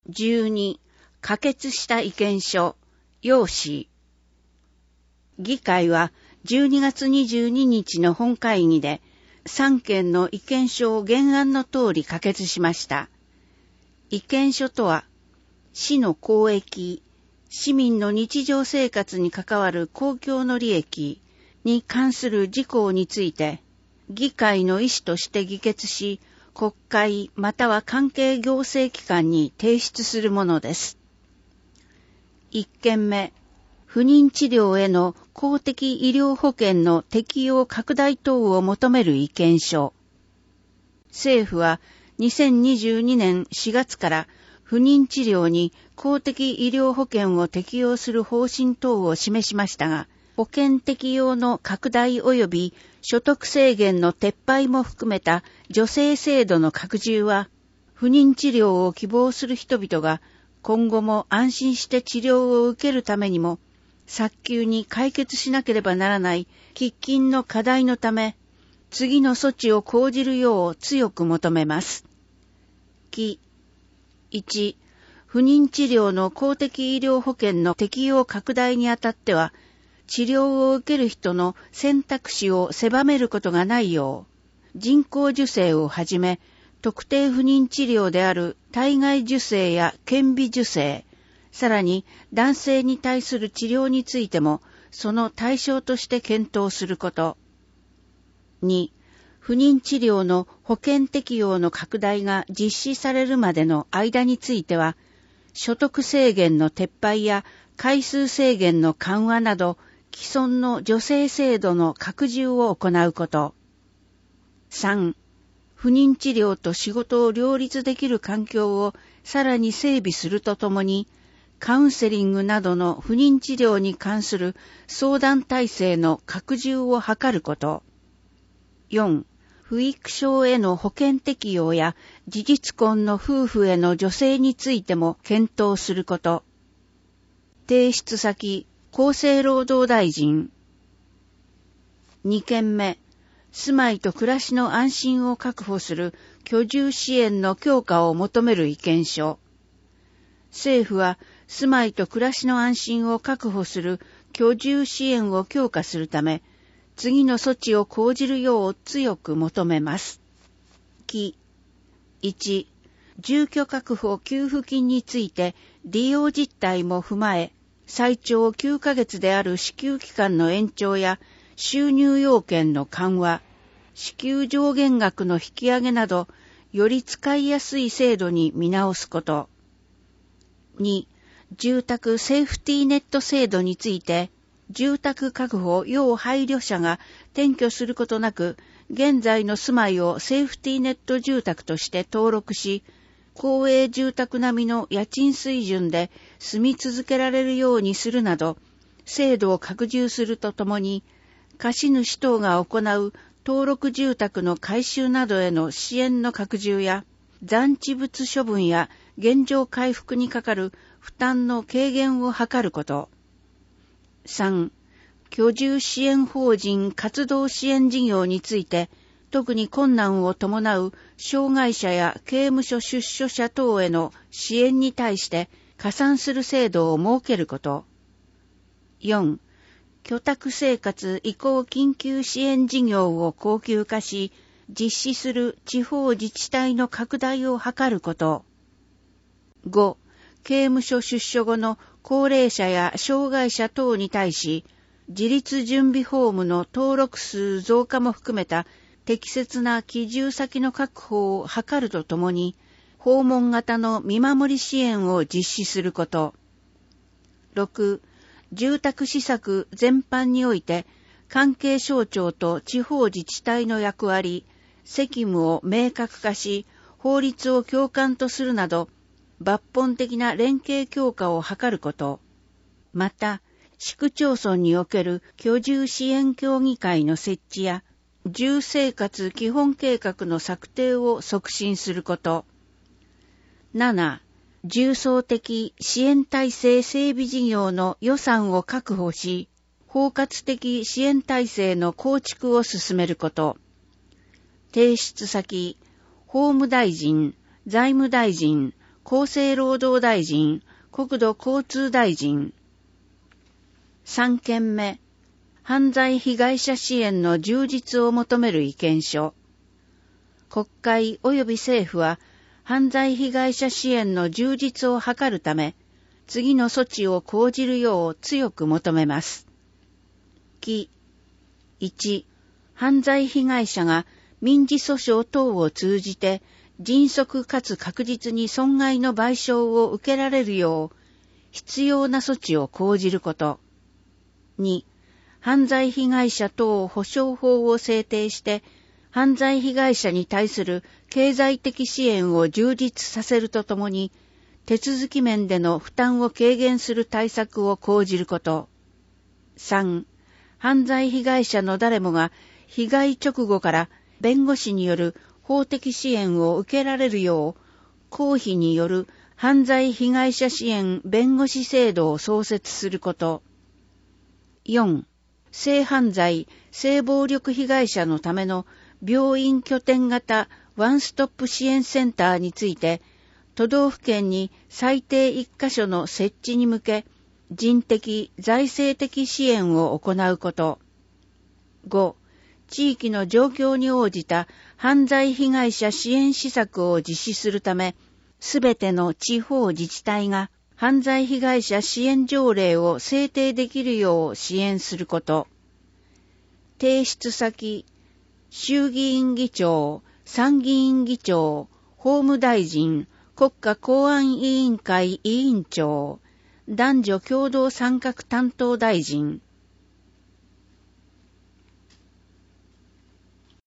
12、可決した意見書、要旨。議会は12月22日の本会議で3件の意見書を原案の通り可決しました。意見書とは、市の公益、市民の日常生活に関わる公共の利益に関する事項について、議会の意思として議決し、国会または関係行政機関に提出するものです。1件目、不妊治療への公的医療保険の適用拡大等を求める意見書。政府は2022年4月から不妊治療に公的医療保険を適用する方針等を示しましたが、保険適用の拡大及び所得制限の撤廃も含めた助成制度の拡充は、不妊治療を希望する人々が今後も安心して治療を受けるためにも、早急に解決しなければならない喫緊の課題のため、次の措置を講じるよう強く求めます。1、不妊治療の公的医療保険の適用拡大にあたっては、治療を受ける人の選択肢を狭めることがないよう、人工授精をはじめ、特定不妊治療である体外受精や顕微授精、さらに男性に対する治療についても、その対象として検討すること。2、不妊治療の保険適用の拡大が実施されるまでの間については、所得制限の撤廃や回数制限の緩和など、既存の助成制度の拡充を行うこと。3、不妊治療と仕事を両立できる環境をさらに整備するとともに、カウンセリングなどの不妊治療に関する相談体制の拡充を図ること。4、不育症への保険適用や事実婚の夫婦への助成についても検討すること。提出先、厚生労働大臣。2件目、住まいと暮らしの安心を確保する居住支援の強化を求める意見書。政府は住まいと暮らしの安心を確保する居住支援を強化するため、次の措置を講じるよう強く求めます。1、住居確保給付金について利用実態も踏まえ、最長9ヶ月である支給期間の延長や収入要件の緩和、支給上限額の引き上げなど、より使いやすい制度に見直すこと。2、住宅セーフティーネット制度について、住宅確保要配慮者が転居することなく、現在の住まいをセーフティーネット住宅として登録し、公営住宅並みの家賃水準で住み続けられるようにするなど、制度を拡充するとともに、貸主等が行う登録住宅の改修などへの支援の拡充や、残置物処分や現状回復にかかる負担の軽減を図ること。3、居住支援法人活動支援事業について、特に困難を伴う障害者や刑務所出所者等への支援に対して加算する制度を設けること。4、居宅生活移行緊急支援事業を恒久化し、実施する地方自治体の拡大を図ること。5、刑務所出所後の高齢者や障害者等に対し、自立準備ホームの登録数増加も含めた適切な居住先の確保を図るとともに、訪問型の見守り支援を実施すること。6、住宅施策全般において、関係省庁と地方自治体の役割、責務を明確化し、法律を共管とするなど、抜本的な連携強化を図ること。また、市区町村における居住支援協議会の設置や、住生活基本計画の策定を促進すること。7、重層的支援体制整備事業の予算を確保し、包括的支援体制の構築を進めること。提出先、法務大臣、財務大臣、 厚生労働大臣、国土交通大臣。3件目、犯罪被害者支援の充実を求める意見書。国会及び政府は、犯罪被害者支援の充実を図るため、次の措置を講じるよう強く求めます。1、犯罪被害者が民事訴訟等を通じて、迅速かつ確実に損害の賠償を受けられるよう、必要な措置を講じること。2、犯罪被害者等保障法を制定して、犯罪被害者に対する経済的支援を充実させるとともに、手続き面での負担を軽減する対策を講じること。3、犯罪被害者の誰もが被害直後から弁護士による法的支援を受けられるよう、公費による犯罪被害者支援弁護士制度を創設すること。4、性犯罪、性暴力被害者のための病院拠点型ワンストップ支援センターについて、都道府県に最低1カ所の設置に向け、人的、財政的支援を行うこと。5、地域の状況に応じた犯罪被害者支援施策を実施するため、すべての地方自治体が犯罪被害者支援条例を制定できるよう支援すること。提出先、衆議院議長、参議院議長、法務大臣、国家公安委員会委員長、男女共同参画担当大臣、